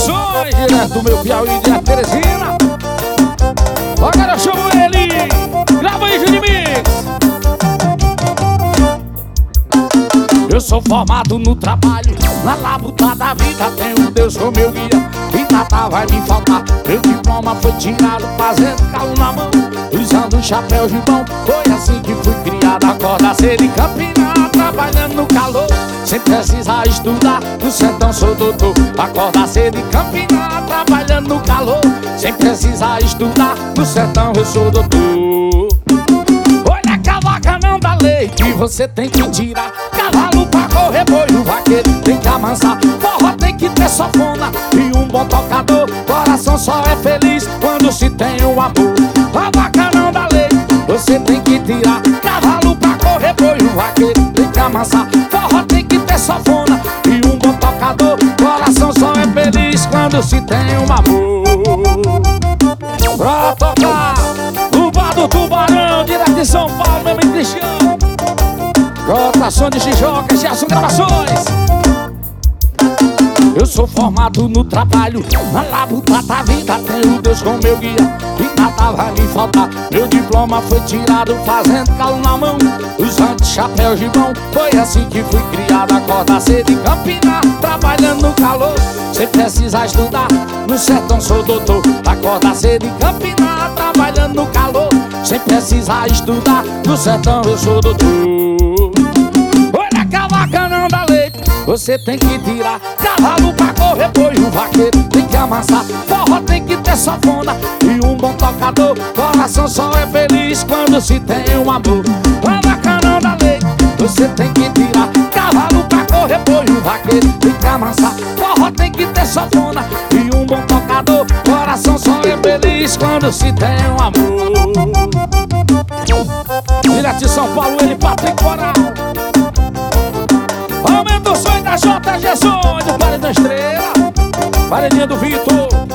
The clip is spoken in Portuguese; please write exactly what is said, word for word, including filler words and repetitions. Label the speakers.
Speaker 1: Gravações, direto do meu Piauí de Teresina. Agora eu chamo ele. Grava aí, Júnior Mix. Eu sou formado no trabalho, na labuta da vida. Tenho Deus como meu guia, e nada vai me faltar. Meu diploma foi tirado fazendo calo na mão, usando um chapéu de bom. Foi assim que fui criado. Acorda cedo e campinar, trabalhando no calor, sem precisar estudar. No sertão sou doutor. Acorda cedo e campinar, trabalhando no calor, sem precisar estudar. No sertão eu sou doutor. Olha que a vaca não dá leite, você tem que tirar. Cavalo pra correr, boi, o vaqueiro tem que amansar. Forró tem que ter sanfona e um bom tocador. Coração só é feliz quando se tem o amor. A vaca não dá leite, você tem que tirar. Cavalo pra correr, boi, o vaqueiro tem que amansar. Forró tem que ter sanfona e um bom tocador. Coração só é feliz quando se tem um amor. Pra tocar o bar do Tubarão, direto de São Paulo, meu amigo Cristiano. Rotação de Chijoca, Gerson Gravações. Eu sou formado no trabalho, na labuta da vida. Tenho Deus como meu guia, e nada vai me faltar. Meu diploma foi tirado fazendo calo na mão, usando chapéu de mão. Foi assim que fui criado. Acorda cedo e campinar, trabalhando no calor, sem precisar estudar. No sertão sou doutor. Acorda cedo e campinar, trabalhando no calor, sem precisar estudar. No sertão eu sou doutor. Olha que a vaca não dá leite, você tem que tirar. Cavalo pra correr, boi, o vaqueiro tem que amansar. Forró tem que ter sanfona e um bom tocador. Coração só é feliz quando se tem um amor. A vaca não dá leite, você tem que tirar. Cavalo pra correr, boi, o vaqueiro tem que amansar. Forró tem que ter sanfona e um bom tocador. Coração só é feliz quando se tem um amor. Direto de São Paulo, ele, Patrick Coral. Aumenta o sonho da J G Som, do Paredão Estrela, Paredinha do Vitor.